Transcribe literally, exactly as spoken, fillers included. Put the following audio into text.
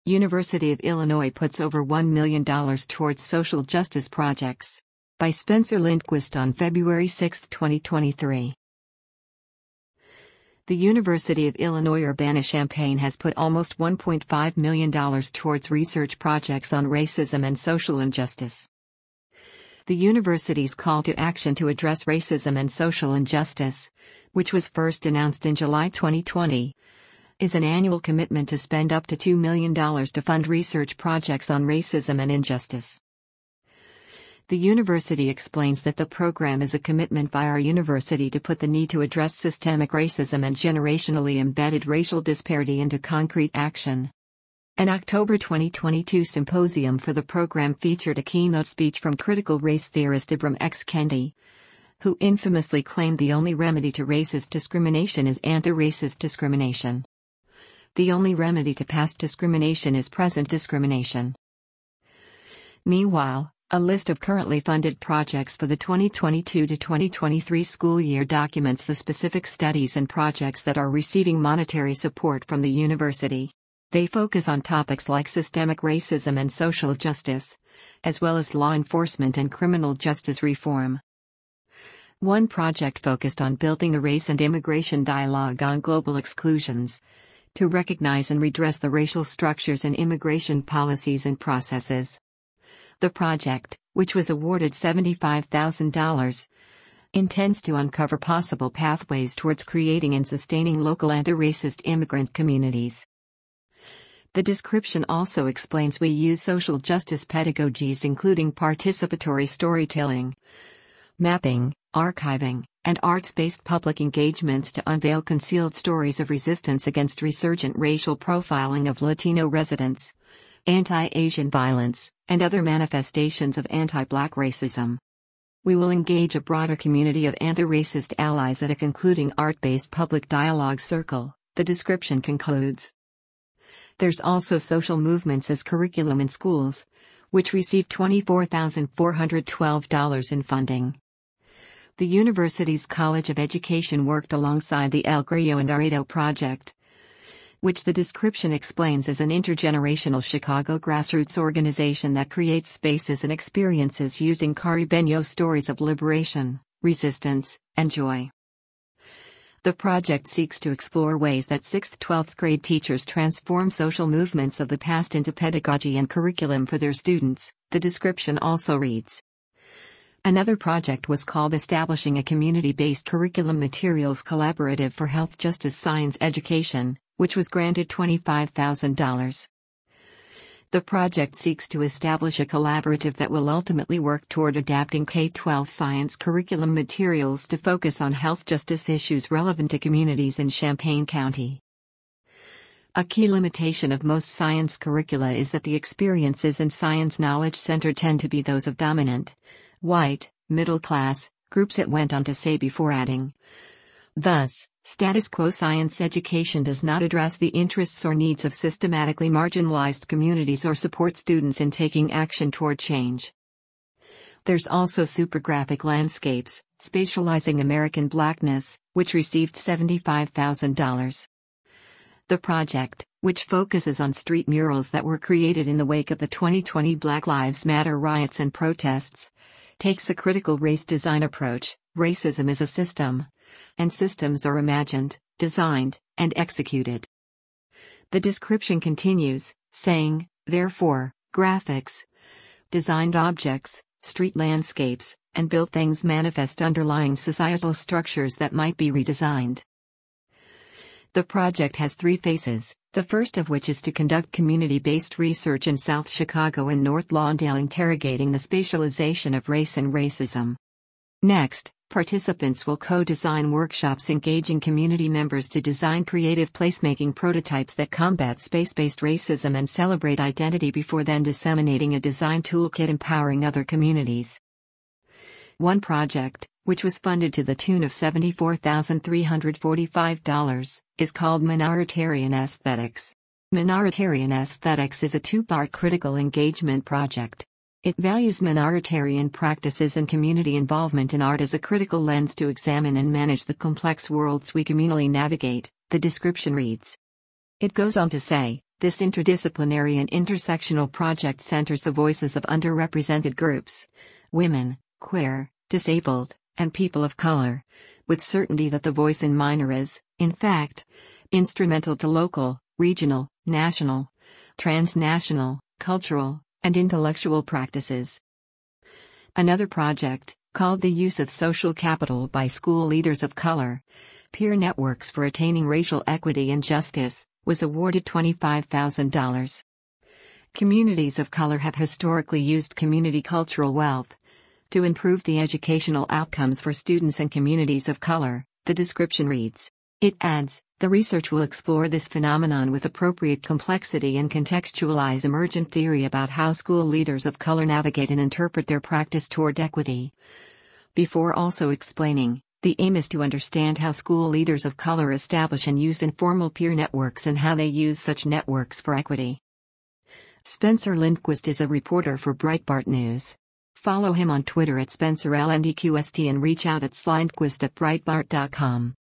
University of Illinois puts over one million dollars towards social justice projects. By Spencer Lindquist on February sixth, twenty twenty-three. The University of Illinois Urbana-Champaign has put almost one point five million dollars towards research projects on racism and social injustice. The university's call to action to address racism and social injustice, which was first announced in July twenty twenty, is an annual commitment to spend up to two million dollars to fund research projects on racism and injustice. The university explains that the program is a commitment by our university to put the need to address systemic racism and generationally embedded racial disparity into concrete action. An October twenty twenty-two symposium for the program featured a keynote speech from critical race theorist Ibram X. Kendi, who infamously claimed the only remedy to racist discrimination is anti-racist discrimination. The only remedy to past discrimination is present discrimination. Meanwhile, a list of currently funded projects for the twenty twenty-two to twenty twenty-three school year documents the specific studies and projects that are receiving monetary support from the university. They focus on topics like systemic racism and social justice, as well as law enforcement and criminal justice reform. One project focused on building the race and immigration dialogue on global exclusions, to recognize and redress the racial structures in immigration policies and processes. The project, which was awarded seventy-five thousand dollars, intends to uncover possible pathways towards creating and sustaining local anti-racist immigrant communities. The description also explains we use social justice pedagogies including participatory storytelling, mapping, archiving, and arts-based public engagements to unveil concealed stories of resistance against resurgent racial profiling of Latino residents, anti-Asian violence, and other manifestations of anti-Black racism. We will engage a broader community of anti-racist allies at a concluding art-based public dialogue circle, the description concludes. There's also social movements as curriculum in schools, which received twenty-four thousand four hundred twelve dollars in funding. The university's College of Education worked alongside the El Grillo and Aredo project, which the description explains as an intergenerational Chicago grassroots organization that creates spaces and experiences using Caribeño stories of liberation, resistance, and joy. The project seeks to explore ways that sixth to twelfth grade teachers transform social movements of the past into pedagogy and curriculum for their students, the description also reads. Another project was called Establishing a Community-Based Curriculum Materials Collaborative for Health Justice Science Education, which was granted twenty-five thousand dollars. The project seeks to establish a collaborative that will ultimately work toward adapting K through twelve science curriculum materials to focus on health justice issues relevant to communities in Champaign County. A key limitation of most science curricula is that the experiences in science knowledge center tend to be those of dominant, white, middle class, groups, it went on to say before adding. Thus, status quo science education does not address the interests or needs of systematically marginalized communities or support students in taking action toward change. There's also Supergraphic Landscapes, Spatializing American Blackness, which received seventy-five thousand dollars. The project, which focuses on street murals that were created in the wake of the twenty twenty Black Lives Matter riots and protests, takes a critical race design approach. Racism is a system, and systems are imagined, designed, and executed. The description continues, saying, therefore, graphics, designed objects, street landscapes, and built things manifest underlying societal structures that might be redesigned. The project has three phases, the first of which is to conduct community-based research in South Chicago and North Lawndale interrogating the spatialization of race and racism. Next, participants will co-design workshops engaging community members to design creative placemaking prototypes that combat space-based racism and celebrate identity before then disseminating a design toolkit empowering other communities. One project, which was funded to the tune of seventy-four thousand three hundred forty-five dollars, is called Minoritarian Aesthetics. Minoritarian Aesthetics is a two-part critical engagement project. It values minoritarian practices and community involvement in art as a critical lens to examine and manage the complex worlds we communally navigate, the description reads. It goes on to say, This interdisciplinary and intersectional project centers the voices of underrepresented groups: women, queer, disabled, and people of color, with certainty that the voice in minor is, in fact, instrumental to local, regional, national, transnational, cultural, and intellectual practices. Another project, called The Use of Social Capital by School Leaders of Color, Peer Networks for Attaining Racial Equity and Justice, was awarded twenty-five thousand dollars. Communities of color have historically used community cultural wealth to improve the educational outcomes for students and communities of color, the description reads. It adds, the research will explore this phenomenon with appropriate complexity and contextualize emergent theory about how school leaders of color navigate and interpret their practice toward equity. Before also explaining, the aim is to understand how school leaders of color establish and use informal peer networks and how they use such networks for equity. Spencer Lindquist is a reporter for Breitbart News. Follow him on Twitter at Spencer L N D Q S T and reach out at slindquist at breitbart dot com.